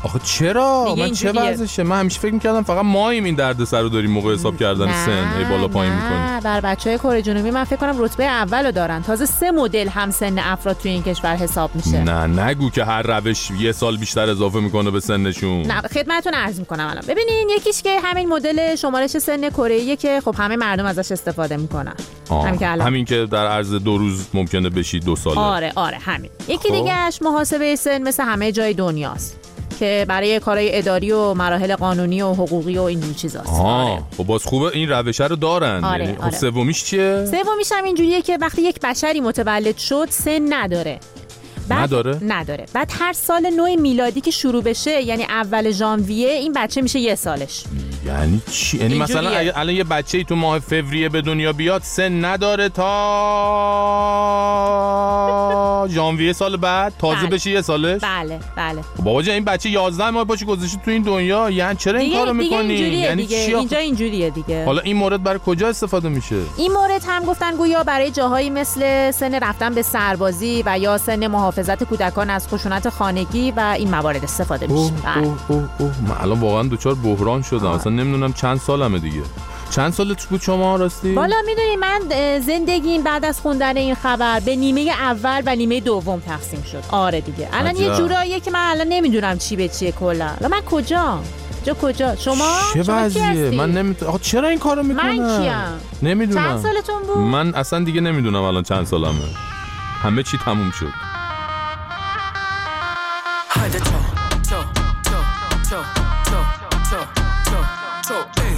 آخه چرا؟ من چه وضعشه؟ من همیشه فکر می‌کردم فقط ماییم این دردسر رو داریم موقع حساب کردن سن ای بالا پایین می‌کنیم. نه بر بچه‌های کره جنوبی من فکر کنم رتبه اولو دارن. تازه سه مدل هم سن افراد توی این کشور حساب میشه. نه نگو که هر روش یه سال بیشتر اضافه میکنه به سنشون. نه خدمتتون عرض می‌کنم الان. ببینین یکیش که همین مدل شمارش سن کره‌ایه که خب همه مردم ازش استفاده می‌کنن. همین که الان همین که در عرض دو روز ممکنه بشی دو ساله. آره آره همین. یکی دیگه‌اش محاسبه سن مثل همه جای دنیاست که برای کارهای اداری و مراحل قانونی و حقوقی و اینجور چیزاست. آره. خب باز خوبه این روشه رو دارن. آره. یعنی آره. خب سومیش چیه؟ سومیش هم اینجوریه که وقتی یک بشری متولد شد سن نداره. نداره؟ نداره. بعد هر سال نو میلادی که شروع بشه یعنی اول ژانویه این بچه میشه یه سالش. یعنی چی؟ یعنی مثلا الان یه بچه‌ای تو ماه فوریه به دنیا بیاد سن نداره تا ژانویه سال بعد تازه بله. بشه یه سالش؟ بله بله. بابا جان این بچه یازده ماه پاشو گذاشته تو این دنیا، یعنی چرا این کارو می‌کنی؟ یعنی چی؟ اینجا اینجوریه دیگه. حالا این مورد برای کجا استفاده میشه؟ این مورد هم گفتن گویا برای جاهایی مثل سن رفتن به سربازی و یا سن محافظت کودکان از خشونت خانگی و این موارد استفاده میشه. اوه اوه اوه اوه. من الان واقعا دوچار بحران شدم. اصلا نمیدونم چند سالمه دیگه. چند سالت بود شما راستی؟ والا میدونی من زندگیم بعد از خوندن این خبر به نیمه اول و نیمه دوم تقسیم شد. آره دیگه. الان یه جوراییه که من الان نمیدونم چی به چیه کلا. الان من کجا؟ جا کجا؟ شما؟ چه وضعیه؟ من نمیدونم. آخه چرا این کارو میکنه؟ من کیم؟ نمیدونم. چند سالتون بود؟ من اصلا دیگه نمیدونم الان چند سالمه. همه چی تموم شد. Haydi to, to, to, to, to, to, to, to, ey.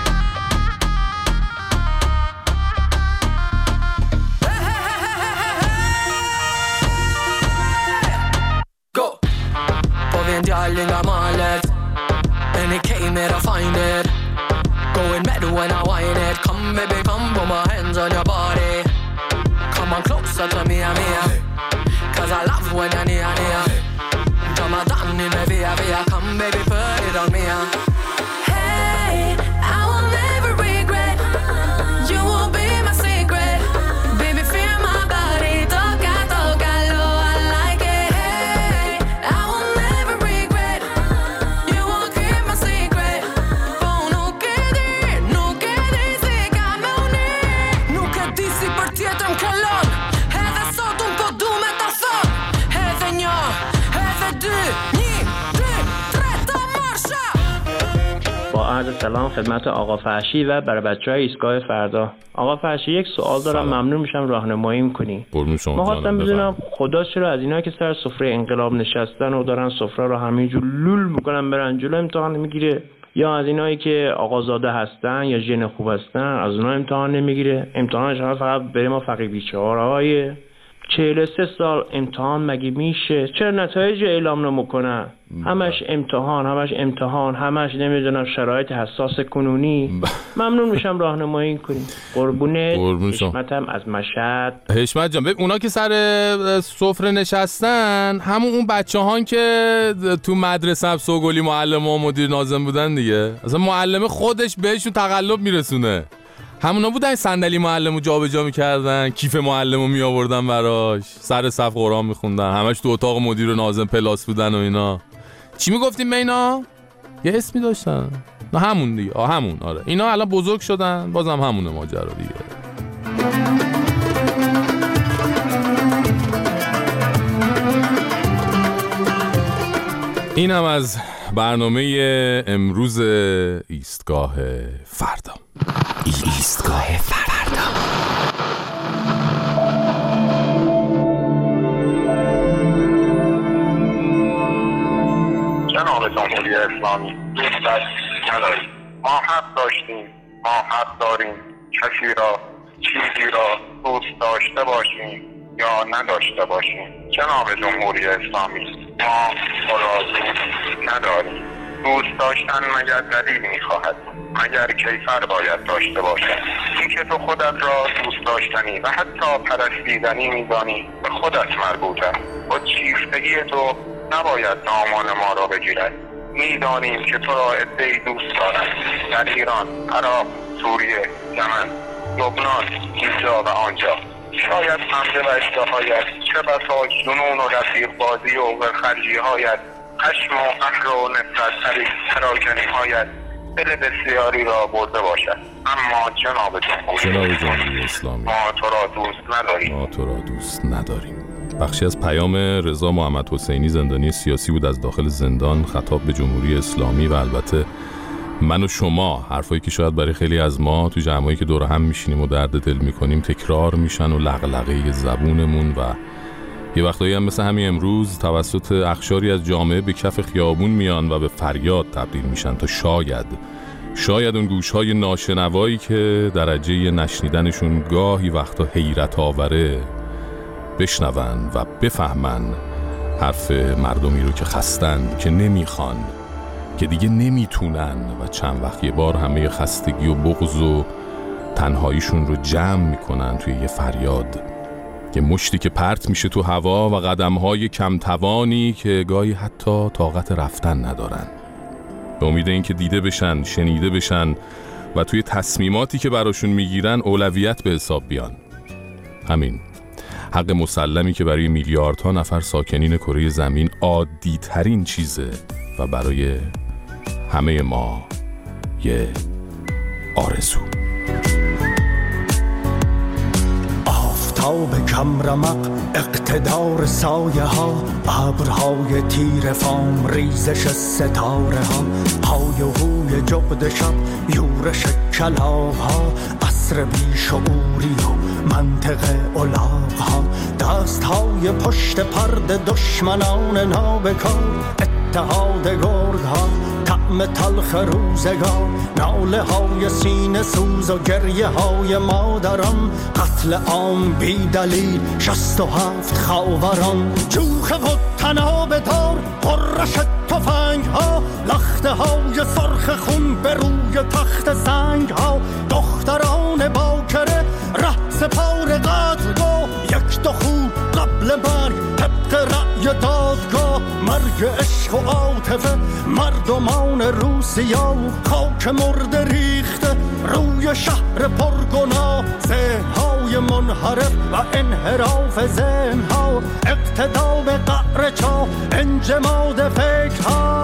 Go! På vi en dialing av malet. Any came here to find it. Going mad when I whine it. Come baby, come put my hands on your body. Come on closer to me, me. Cause I love when you're near, near. Come on, down in the via, via. Come, baby, put it on me, huh? Hey, I will never regret. You will be my secret. Baby, feel my body. Toca, toca, lo, I like it. Hey, I will never regret. You will keep my secret. Oh, no quede, no quede, se cambia unir. Nu che dissi per tjetër m'kallon. Edhe sot un po du me ta thon. Edhe një. با عرض سلام خدمت آقا فرشی و برای بچه‌های ایستگاه فردا. آقا فرشی یک سوال دارم، ممنون میشم راهنمایی می‌کنی. ما خواستم بدونم خدا چرا از اینا که سر سفره انقلاب نشستن و دارن سفره رو همینجور لول میکنن برن جلو امتحان نمیگیره، یا از اینایی که آقازاده هستن یا ژن خوب هستن از اونها امتحان نمیگیره؟ امتحانش فقط برای ما فقیر بیچاره‌های چهل و سه سال امتحان مگه میشه؟ چرا نتایج اعلام نمیکنن؟ همش امتحان همش امتحان همش نمیدونم شرایط حساس کنونی. ممنون میشم راهنمایی کنیم. قربونت. حشمتم از مشهد. حشمت جان ببین اونا که سر سفره نشستن همون اون بچه‌هان که تو مدرسه سوگلی معلم و مدیر ناظم بودن دیگه. اصلا معلم خودش بهشون تقلب میرسونه. همونا بودن صندلی معلمو جابجا میکردن، کیف معلمو میآوردن براش، سر صف قرآن میخوندن، همش تو اتاق مدیر و ناظم پلاس بودن و اینا. چی میگفتیم به اینا؟ یه اسمی داشتن. نه همون دیگه. آه همون. آره اینا الان بزرگ شدن بازم همونه ماجرا دیگه. اینم از برنامه امروز ایستگاه فردا. ایستگاه فردا. جناب جمهوری اسلامی دوست نداریم. ما حق داشتیم، ما حق داریم کسی را چیزی را دوست داشته باشیم یا نداشته باشیم. جناب جمهوری اسلامی ما راضی نداریم. دوست داشتن مگر دلیل میخواهد، مگر کیفر باید داشته باشد. این که تو خودت را دوست داشتنی و حتی پرستیدنی میدانی به خودت مربوط است. با چیفتگی تو نباید نامان ما را بگیرد. میدانیم که تو را عده‌ای دوست دارند در ایران، عراق، سوریه، یمن، لبنان، اینجا و آنجا. شاید حمله و اشتهایت، چه بسا جنون و رفیق بازی و ورخرجی هایت خشم و قهر و نفرت پراکنی هایت دل بسیاری را برده باشد. اما جناب جمهوری جناب جمهوری اسلامی ما تو را دوست نداریم ما تو را دوست نداریم. بخشی از پیام رضا محمد حسینی، زندانی سیاسی بود، از داخل زندان خطاب به جمهوری اسلامی و البته من و شما. حرفایی که شاید برای خیلی از ما تو جمعایی که دور هم میشینیم و درد دل میکنیم تکرار میشن و لغلغه زبونمون و یه وقتایی هم مثل همین امروز توسط اقشاری از جامعه به کف خیابون میان و به فریاد تبدیل میشن تا شاید شاید اون گوشهای ناشنوایی که درجه نشنیدنشون گاهی وقتا حیرت آوره بشنون و بفهمن حرف مردمی رو که خستن، که نمیخوان، که دیگه نمیتونن و چند وقت یه بار همه خستگی و بغض و تنهاییشون رو جمع میکنن توی یه فریاد، که مشتی که پرت میشه تو هوا و قدمهای کمتوانی که گاهی حتی طاقت رفتن ندارن، به امید این که دیده بشن، شنیده بشن و توی تصمیماتی که براشون میگیرن اولویت به حساب بیان. همین حق مسلمی که برای میلیاردها نفر ساکنین کره زمین عادی ترین چیزه و برای همه ما یه آرزو. آفتاب کم رمق، اقتدار سایه ها، ابرهای تیر فام، ریزش ستاره ها، های و هوی جغد شب، یورش کلاغ ها، عصر بیشعوری و منطق الاغ ها، دست های پشت پرده دشمنان نابکار، اتحاد گرگ ها، طعم تلخ روزگار، ناله های سینه سوز و گریه های مادران، قتل عام بی دلیل، شست و هفت خاوران، جوخه و تناب دار، قرش تفنگ ها، لخته های سرخ خون به روی تخت سنگ ها، دختران باکره ره سپار قتلگاه، یک دو خون قبل مرگ طبق رأی دادگاه، مرگ عشق و عاطفه، مردمان روسیه خاک مرده ریخته روی شهر پرگناه، ذهن‌های منحرف و انحراف ذهن‌ها، اقتدا به قعر چاه، انجماد فکرها.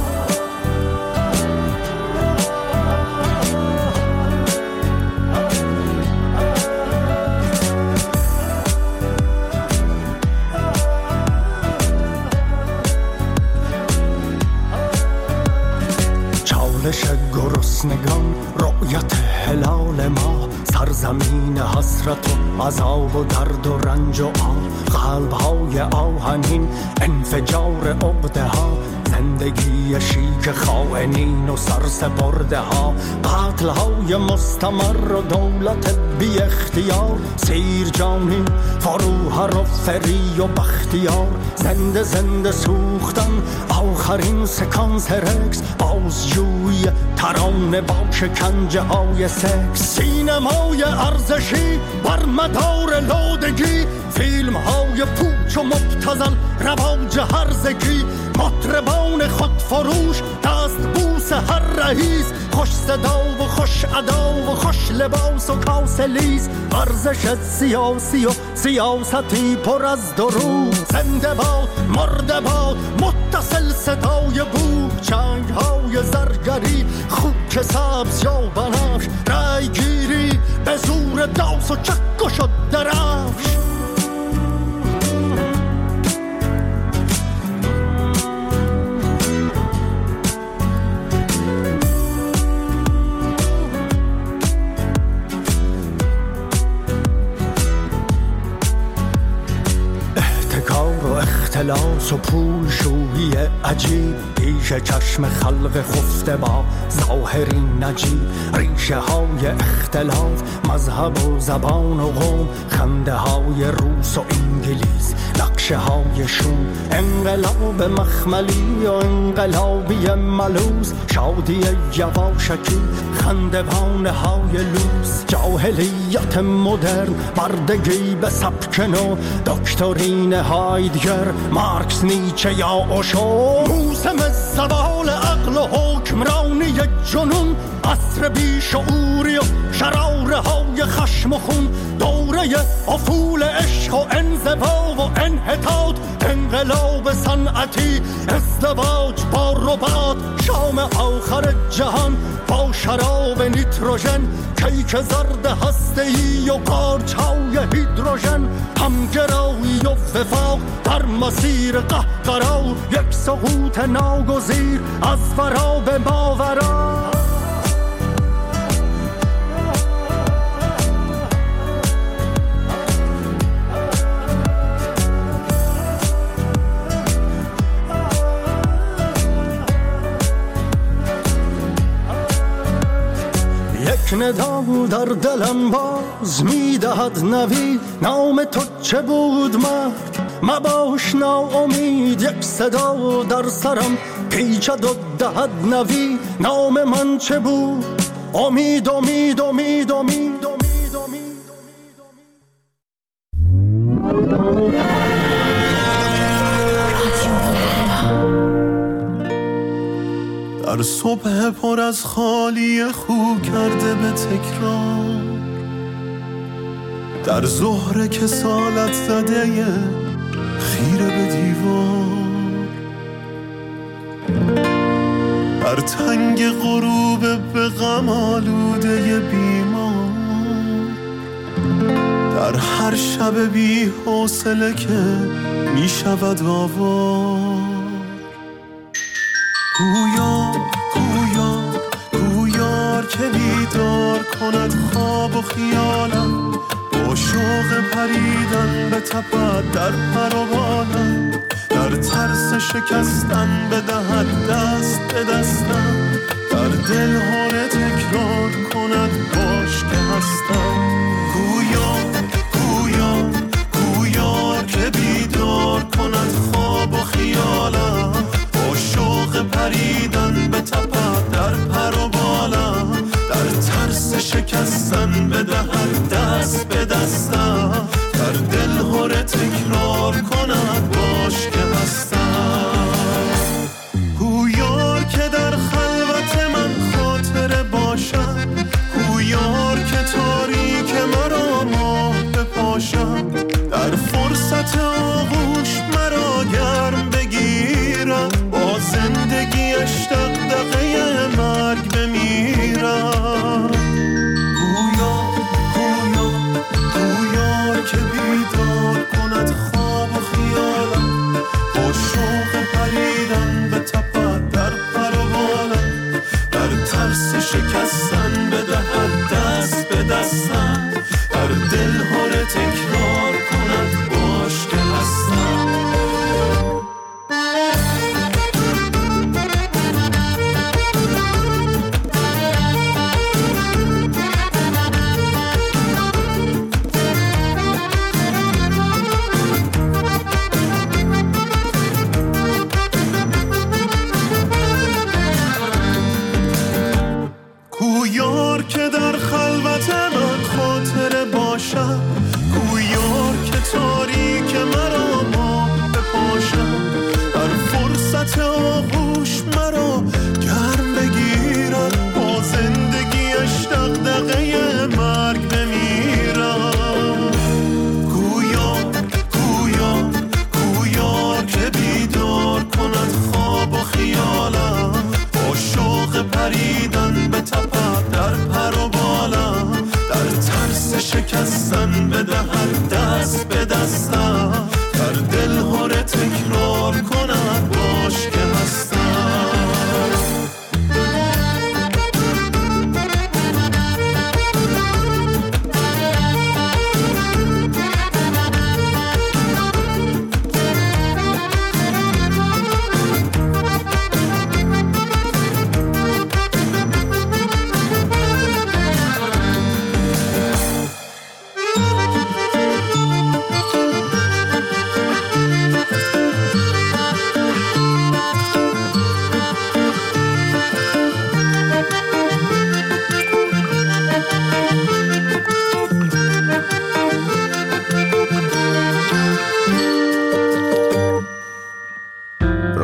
چالش گرسنگان، رؤیت هلال ما، سرزمین حسرت و عذاب و درد و رنج و آه، قلب‌های آهنین، انفجار عقده ها، زندگی شیک خائنین و سرسپرده ها، قتل های مستمر و دولت بی اختیار، سیر جانی، فروهر و فری و بختیار، زنده زنده سوختن، آخرین سکانس رکس، بازجوی ترانه با شکنجه های سکس، سینمای ارزشی بر مدار لودگی، فیلم های پوچ و مبتذل، رواج هرزگی، مطربان خودفروش، دست بوس هر رئیس، خوش صدا و خوش ادا و خوش لباس و کاسلیز، ورزش سیاسی و سیاستی پر از دروغ، زنده باد مرده باد متصل صدای بوق، چنگ های زرگری، خوک سبز یا بنفش، رای گیری به زور داس و چک و شد درفش. اختلاس و پول شویی عجیب، پیش چشم خلق خفته با ظاهری نجیب، ریشه های اختلاف، مذهب و زبان و قوم، خنده های روس و انگلیس، نقشه های شوم، انقلاب مخملی و انقلابی ملوز، شادی یواشکی، خندوانه های لوس، جاهلیت مدرن، بردگی به سبک نو، دکترین هایدگر، مارکس، نیچه یا اوشو. موسم زوال عقل و حکمرانی جنون، عصر بیشعوری و شراره های خشم و خون، دوره افول عشق و انزوا و انحطاط، انقلاب صنعتی، ازدواج با ربات، شام آخر جهان با شراب نیتروژن، کیک زرد هسته‌ای و قارچ‌های هیدروژن، همگرایی و وفاق در مسیر قهقرا، یک سقوط ناگزیر از ورا به ماورا. یک ندا در دلم باز میدهد نوید، نام تو چه بود مرد مباش ناامید. یک صدا در سرم پیچد و دهد نوید، نام من چه بود؟ امید امید امید امید امید امید. در صبح پر از خالی خو کرده به تکرار، در ظهر کسالت زده خیره به دیوار، در تنگ غروب به غم آلوده بیمار، در هر شب بی حوصله که می شود آوار. گویار گویار گویار که بیدار کند خواب و خیالم، با شوق پریدن به تپد در پر و بالم، در ترس شکستن بدهد دست به دستم، در دل هره تکرار کند باش که هستم. گویار گویار گویار که بیدار کند خواب و خیالم، با شوق پریدن به تپد در پر و بالم، در ترس شکستن بدهد دست به دستم، در دل هره تکرار کند باش که هستم. گویار که در خلوت من خاطره باشد، گویار که تاریک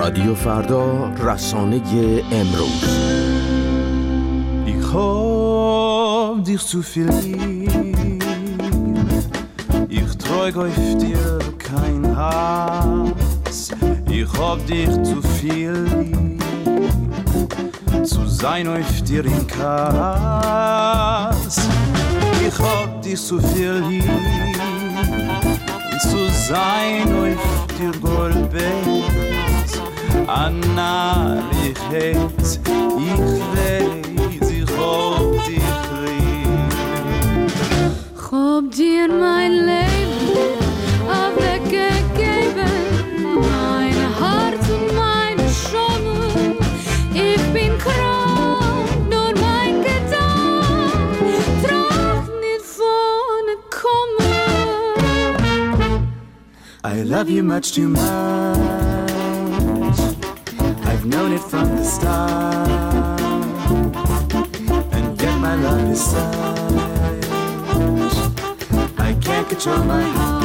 رادیو فردا، رسانه امروز. Ik hoop dich zu verlieren. Ich trug auf dir kein Hass. Ich hab dich zu viel lieb. Zu sein auf dir in Kass. Ich hab dich zu viel lieb. Zu sein auf dir Goldbett. Anna, ich hätt, ich weiß, ich hab dich lieb. Hab dir mein Leben weggegeben, mein Herz und meine Schöne. Ich bin krank, nur mein Gedanke tragt nicht vorne kommen. I love you much too much. I've known it from the start. And yet my love is such, I can't control my heart.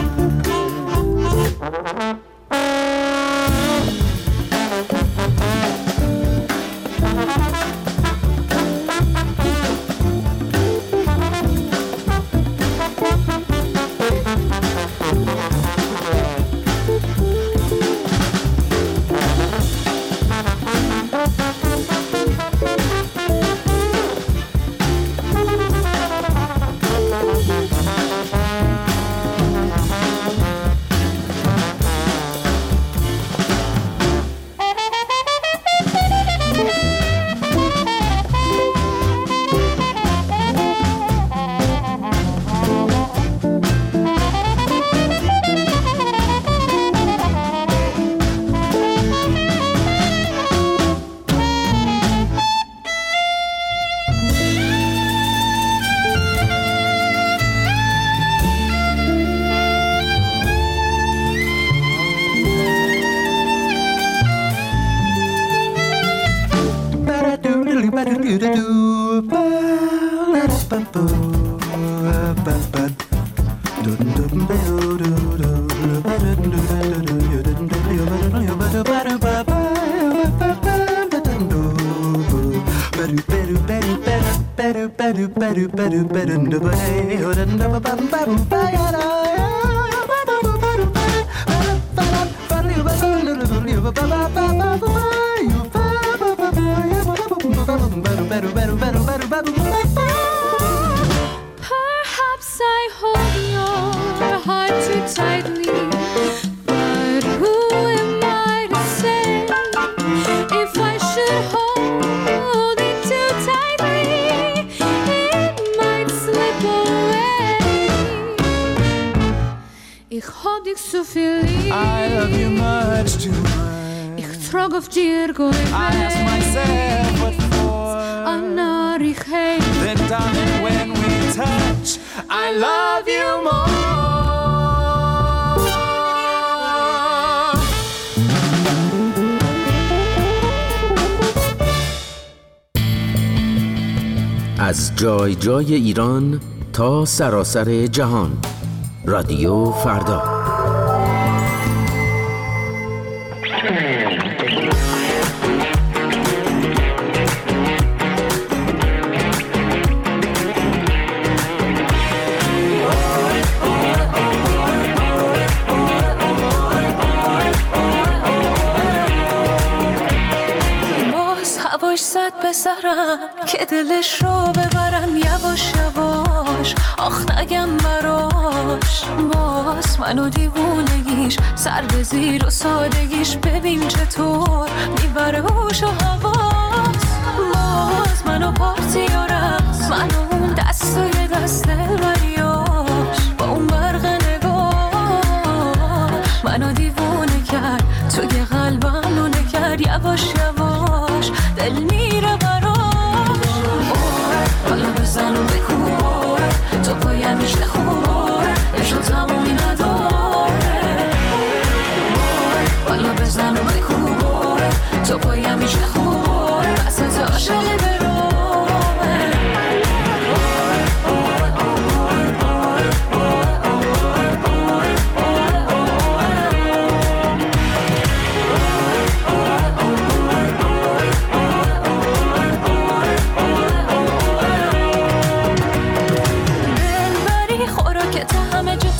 Perhaps I hold your heart too tightly, but who am I to say if I should hold it too tightly, it might slip away. Ich hab dich so viel lieb. I love you much too much. Ich trag auf dir Gold. I ask myself what for. Anna, ich hate. Then darling, when we touch, I love you more. از جای جای ایران تا سراسر جهان، رادیو فردا. بسرم که دلش رو ببرم یواش یواش، آخ نگم براش. باز منو دیوونگیش سر به زیر و سادگیش، ببین چطور میبره هوش و حواس. باز منو پارتی و رقص، منو اون دست و یه دست دلبریاش، با اون برق نگاش منو دیوونه کرد، توی قلبم نونه کرد. یواش یواش دل میره براش. حالا بزن و بکن تو پایم میشه خوبه، عشق تمومی نداره. حالا بزن و بکن تو پایم میشه خوبه، بس از عاشق برو.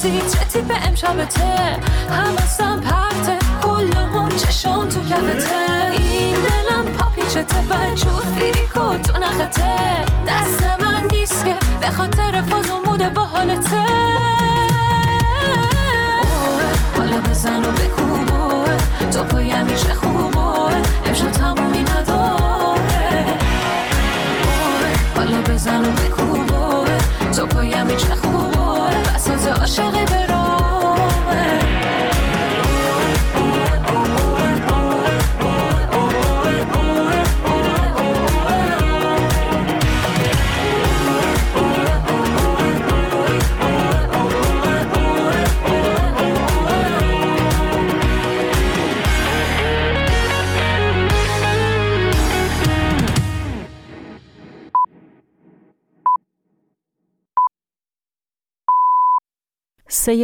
پرسی چه تیپ امشبته همستم پرته کل هم چشم تو کفته این دلم پاپیچته بجور فیریکو تو نخته دست من نیست که به خاطر فاز و موده با حالته حالا بزن و بکوبه تو پایم میشه خوبه امشب تمومی نداره حالا بزن و بکوبه تو پایم میشه خوبه بساز عاشق